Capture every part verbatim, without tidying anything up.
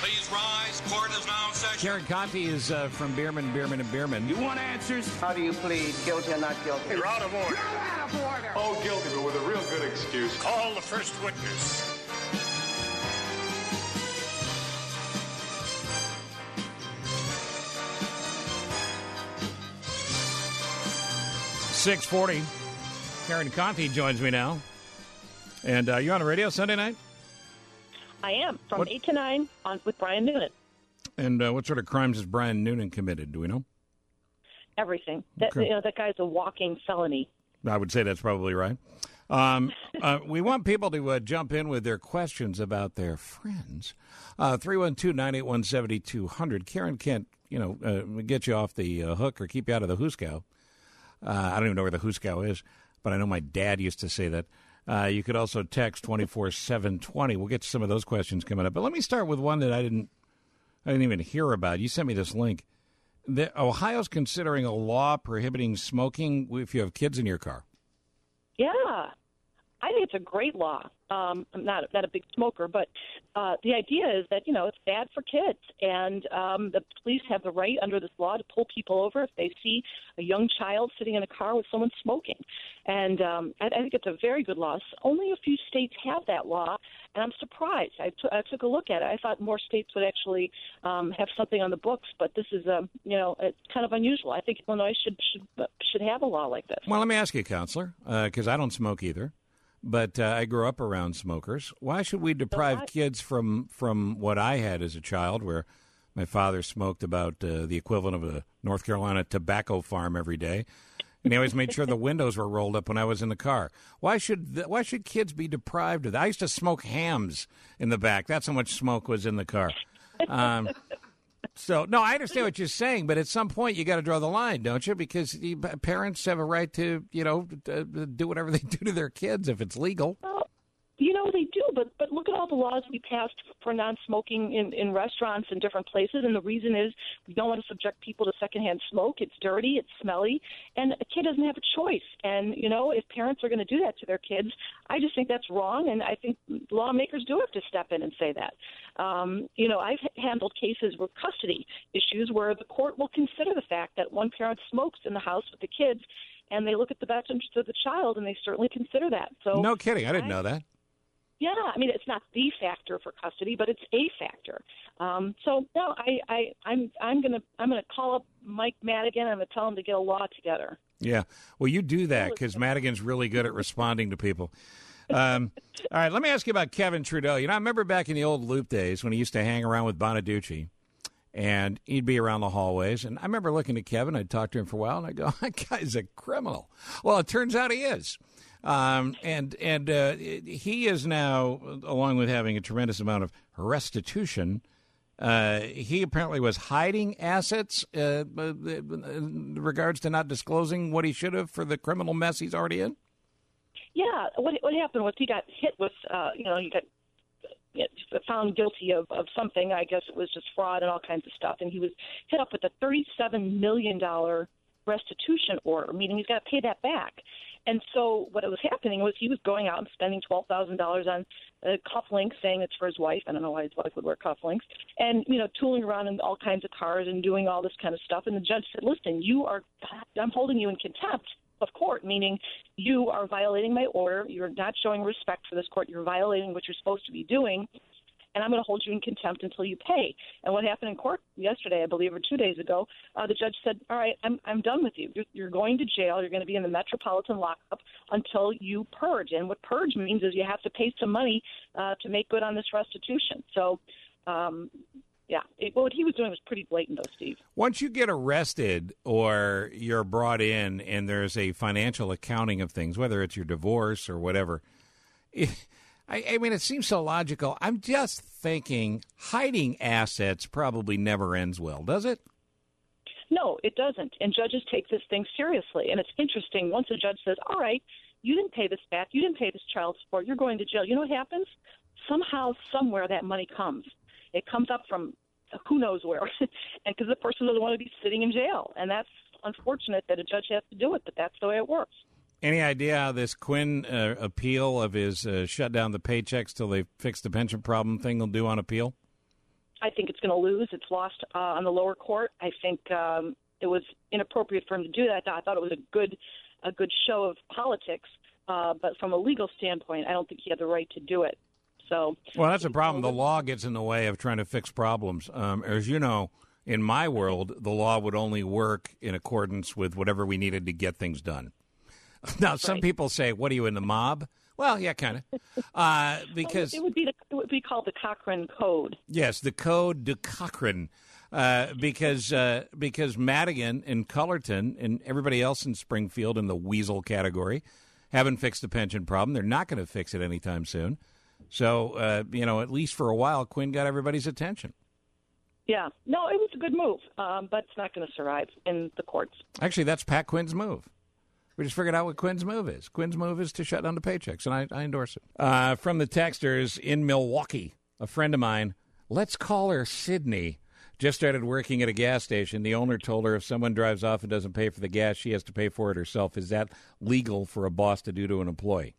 Please rise. Court is now in session. Karen Conti is uh, from Bierman, Bierman, and Bierman. You want answers? How do you plead, guilty or not guilty? You're out of order. You're out of order. Oh, guilty, but with a real good excuse. Call the first witness. six forty. Karen Conti joins me now. And uh, you on the radio Sunday night? I am, from what? eight to nine on with Brian Noonan. And uh, what sort of crimes has Brian Noonan committed? Do we know? Everything. That, Okay. you know, that guy's a walking felony. I would say that's probably right. Um, uh, we want people to uh, jump in with their questions about their friends. Uh, three one two, nine eight one, seven two zero zero. Karen can't, you know, uh, get you off the uh, hook or keep you out of the hooskow. Uh, I don't even know where the hooskow is, but I know my dad used to say that. Uh, you could also text twenty-four seven twenty. We'll get to some of those questions coming up. But let me start with one that I didn't I didn't even hear about. You sent me this link. The, Ohio's considering a law prohibiting smoking if you have kids in your car. Yeah. I think it's a great law. Um, I'm not not a big smoker, but uh, the idea is that, you know, it's bad for kids. And um, the police have the right under this law to pull people over if they see a young child sitting in a car with someone smoking. And um, I, I think it's a very good law. Only a few states have that law, and I'm surprised. I, t- I took a look at it. I thought more states would actually um, have something on the books, but this is, um, you know, it's kind of unusual. I think Illinois should should, should have a law like this. Well, let me ask you, Counselor, because uh, I don't smoke either. But uh, I grew up around smokers. Why should we deprive kids from, from what I had as a child, where my father smoked about uh, the equivalent of a North Carolina tobacco farm every day, and he always made sure the windows were rolled up when I was in the car? Why should th- why should kids be deprived of that? I used to smoke hams in the back. That's how much smoke was in the car. Um, so, no, I understand what you're saying, but at some point you got to draw the line, don't you? Because the parents have a right to, you know, to do whatever they do to their kids if it's legal. Well, you know, they do, but but look at all the laws we passed for non-smoking in, in restaurants and different places, and the reason is we don't want to subject people to secondhand smoke. It's dirty, it's smelly, and a kid doesn't have a choice. And, you know, if parents are going to do that to their kids, I just think that's wrong, and I think lawmakers do have to step in and say that. Um, you know, I've handled cases with custody issues where the court will consider the fact that one parent smokes in the house with the kids, and they look at the best interest of the child, and they certainly consider that. So, no kidding. I didn't I, know that. Yeah, I mean, it's not the factor for custody, but it's a factor. Um, so no, I, I, I'm, I'm gonna, I'm gonna call up Mike Madigan. I'm gonna tell him to get a law together. Yeah, well, you do that because Madigan's really good at responding to people. Um, all right, let me ask you about Kevin Trudeau. You know, I remember back in the old Loop days when he used to hang around with Bonaducci, and he'd be around the hallways. And I remember looking at Kevin. I'd talk to him for a while, and I'd go, "That guy's a criminal." Well, it turns out he is. Um, and and uh, he is now, along with having a tremendous amount of restitution, uh, he apparently was hiding assets uh, in regards to not disclosing what he should have for the criminal mess he's already in. Yeah, what what happened was he got hit with, uh, you know, he got found guilty of, of something. I guess it was just fraud and all kinds of stuff, and he was hit up with a thirty-seven million dollars restitution order, meaning he's got to pay that back. And so what was happening was he was going out and spending twelve thousand dollars on uh, cufflinks, saying it's for his wife. I don't know why his wife would wear cufflinks. And, you know, tooling around in all kinds of cars and doing all this kind of stuff. And the judge said, listen, you are, I'm holding you in contempt of court, meaning you are violating my order. You're not showing respect for this court. You're violating what you're supposed to be doing. And I'm going to hold you in contempt until you pay. And what happened in court yesterday, I believe, or two days ago, uh, the judge said, all right, I'm I'm done with you. You're, you're going to jail. You're going to be in the metropolitan lockup until you purge. And what purge means is you have to pay some money uh, to make good on this restitution. So, um, yeah, it, what he was doing was pretty blatant, though, Steve. Once you get arrested or you're brought in and there's a financial accounting of things, whether it's your divorce or whatever, it, I, I mean, it seems so logical. I'm just thinking hiding assets probably never ends well, does it? No, it doesn't. And judges take this thing seriously. And it's interesting. Once a judge says, all right, you didn't pay this back, you didn't pay this child support, you're going to jail. You know what happens? Somehow, somewhere, that money comes. It comes up from who knows where, and because the person doesn't want to be sitting in jail. And that's unfortunate that a judge has to do it, but that's the way it works. Any idea how this Quinn uh, appeal of his uh, shut down the paychecks till they fix the pension problem thing will do on appeal? I think it's going to lose. It's lost uh, on the lower court. I think um, it was inappropriate for him to do that. I thought it was a good, a good show of politics. Uh, but from a legal standpoint, I don't think he had the right to do it. So, well, that's a problem. The law gets in the way of trying to fix problems. Um, as you know, in my world, the law would only work in accordance with whatever we needed to get things done. Now, some right. people say, "What are you in the mob?" Well, yeah, kind of, uh, because it would be the, it would be called the Cochrane Code. Yes, the Code de Cochrane, uh, because uh, because Madigan and Cullerton and everybody else in Springfield in the weasel category haven't fixed the pension problem. They're not going to fix it anytime soon. So, uh, you know, at least for a while, Quinn got everybody's attention. Yeah. No, it was a good move, um, but it's not going to survive in the courts. Actually, that's Pat Quinn's move. We just figured out what Quinn's move is. Quinn's move is to shut down the paychecks, and I, I endorse it. Uh, from the texters in Milwaukee, a friend of mine, let's call her Sydney, just started working at a gas station. The owner told her if someone drives off and doesn't pay for the gas, she has to pay for it herself. Is that legal for a boss to do to an employee?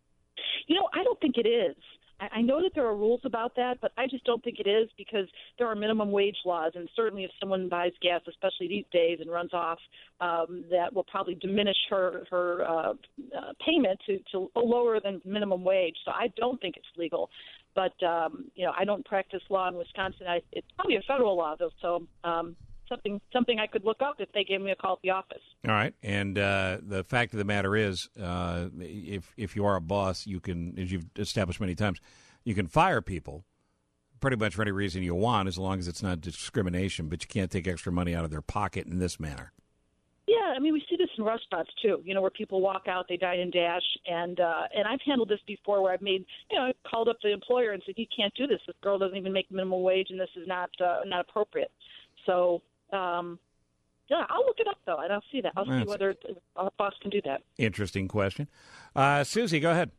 You know, I don't think it is. I, I know that there are rules about that, but I just don't think it is because there are minimum wage laws, and certainly if someone buys gas, especially these days, and runs off, um, that will probably diminish her her uh, uh, payment to, to lower than minimum wage. So I don't think it's legal. But, um, you know, I don't practice law in Wisconsin. I, it's probably a federal law, though, so um, something something I could look up if they gave me a call at the office. All right. And uh, the fact of the matter is, uh, if if you are a boss, you can, as you've established many times, you can fire people pretty much for any reason you want as long as it's not discrimination, but you can't take extra money out of their pocket in this manner. Yeah, I mean, we see this in restaurants, too, you know, where people walk out, they dine and dash, and uh, and I've handled this before where I've made, you know, I called up the employer and said, you can't do this. This girl doesn't even make minimum wage, and this is not uh, not appropriate. So, um, yeah, I'll look it up, though, and I'll see that. I'll see That's whether a boss can do that. Interesting question. Uh, Susie, go ahead.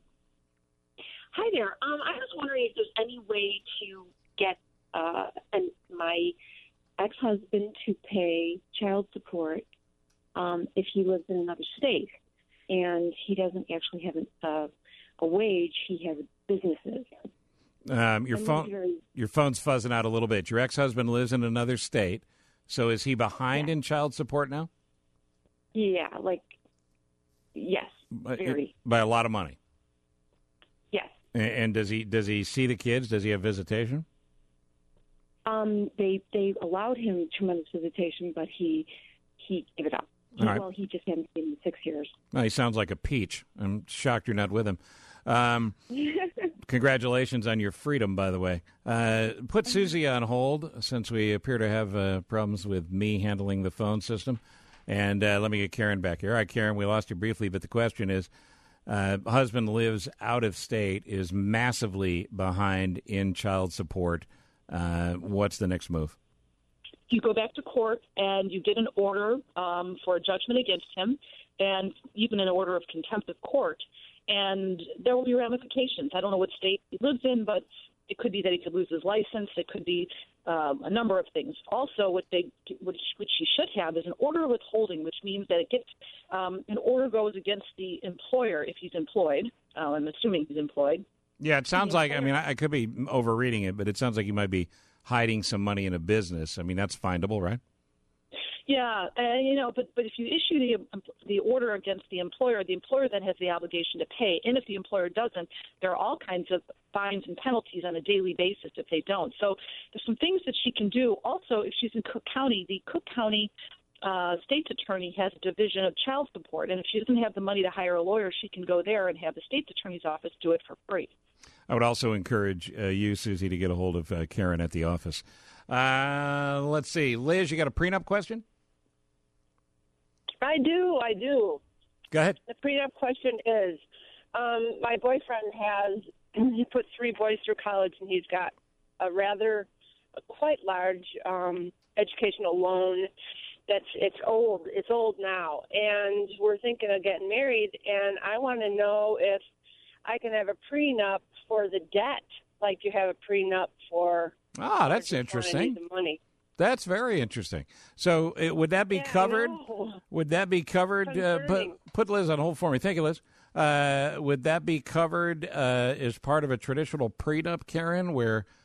Hi there. Um, I was wondering if there's any way to get uh, an, my ex-husband to pay child support Um, if he lives in another state and he doesn't actually have a, uh, a wage, he has businesses. Um, your phone, very... your phone's fuzzing out a little bit. Your ex-husband lives in another state, so is he behind yeah. in child support now? Yeah, like yes, very it, by a lot of money. Yes. And, and does he does he see the kids? Does he have visitation? Um, they they allowed him tremendous visitation, but he he gave it up. He, right. Well, he just hadn't seen him in six years. Well, he sounds like a peach. I'm shocked you're not with him. Um, congratulations on your freedom, by the way. Uh, put Susie on hold since we appear to have uh, problems with me handling the phone system. And uh, let me get Karen back here. All right, Karen, we lost you briefly, but the question is, uh, husband lives out of state, is massively behind in child support. Uh, what's the next move? You go back to court and you get an order um, for a judgment against him and even an order of contempt of court. And there will be ramifications. I don't know what state he lives in, but it could be that he could lose his license. It could be um, a number of things. Also, what they, which, which he should have is an order of withholding, which means that it gets um, an order goes against the employer if he's employed. Uh, I'm assuming he's employed. Yeah, it sounds like, I mean, I could be overreading it, but it sounds like you might be hiding some money in a business. I mean, that's findable, right? Yeah, uh, you know, but but if you issue the the order against the employer, the employer then has the obligation to pay. And if the employer doesn't, there are all kinds of fines and penalties on a daily basis if they don't. So there's some things that she can do. Also, if she's in Cook County, the Cook County uh, state's attorney has a division of child support. And if she doesn't have the money to hire a lawyer, she can go there and have the state's attorney's office do it for free. I would also encourage uh, you, Susie, to get a hold of uh, Karen at the office. Uh, let's see. Liz, you got a prenup question? I do, I do. Go ahead. The prenup question is, um, my boyfriend has, he put three boys through college, and he's got a rather, a quite large um, educational loan that's, it's old, it's old now, and we're thinking of getting married, and I want to know if I can have a prenup for the debt, like you have a prenup for. Ah, that's interesting. The money. That's very interesting. So, it, would that be yeah, covered? Would that be covered? Uh, put, put Liz on hold for me. Thank you, Liz. Uh, would that be covered uh, as part of a traditional prenup, Karen, where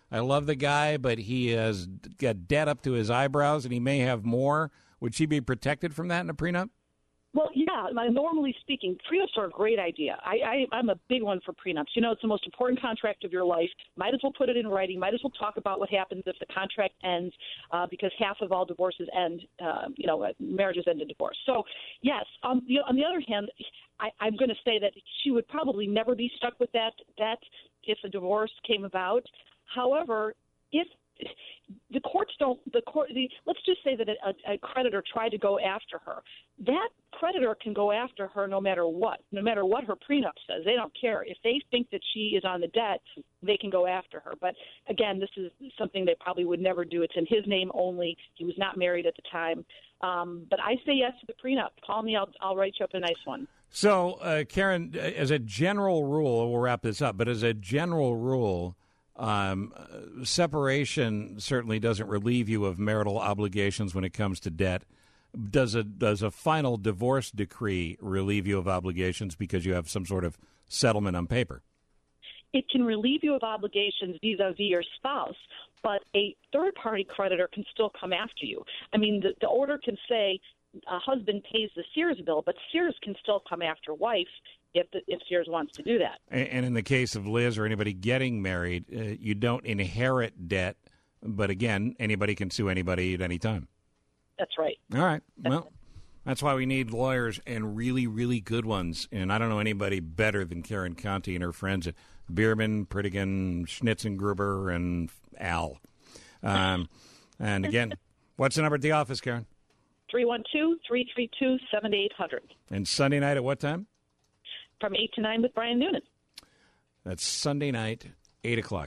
I love the guy, but he has got debt up to his eyebrows, and he may have more. Would she be protected from that in a prenup? Well, yeah. My, normally speaking, prenups are a great idea. I, I, I'm a big one for prenups. You know, it's the most important contract of your life. Might as well put it in writing. Might as well talk about what happens if the contract ends, uh, because half of all divorces end, uh, you know, marriages end in divorce. So, yes. On the, on the other hand, I, I'm going to say that she would probably never be stuck with that debt if a divorce came about. However, if the courts don't, the court, the, let's just say that a, a creditor tried to go after her. That creditor can go after her no matter what, no matter what her prenup says. They don't care. If they think that she is on the debt, they can go after her. But again, this is something they probably would never do. It's in his name only. He was not married at the time. Um, but I say yes to the prenup. Call me. I'll, I'll write you up a nice one. So, uh, Karen, as a general rule, we'll wrap this up, but as a general rule, Um, separation certainly doesn't relieve you of marital obligations when it comes to debt. Does a does a final divorce decree relieve you of obligations because you have some sort of settlement on paper? It can relieve you of obligations vis-a-vis your spouse, but a third-party creditor can still come after you. I mean, the, the order can say a husband pays the Sears bill, but Sears can still come after wife if the, if Sears wants to do that. And, and in the case of Liz or anybody getting married, uh, you don't inherit debt, but again, anybody can sue anybody at any time. That's right. All right. Well, that's why we need lawyers and really, really good ones. And I don't know anybody better than Karen Conti and her friends at Bierman, Pritigan, Schnitzengruber, and Al. Um, and again, what's the number at the office, Karen? three one two, three three two, seven eight zero zero. And Sunday night at what time? From eight to nine with Brian Noonan. That's Sunday night, eight o'clock.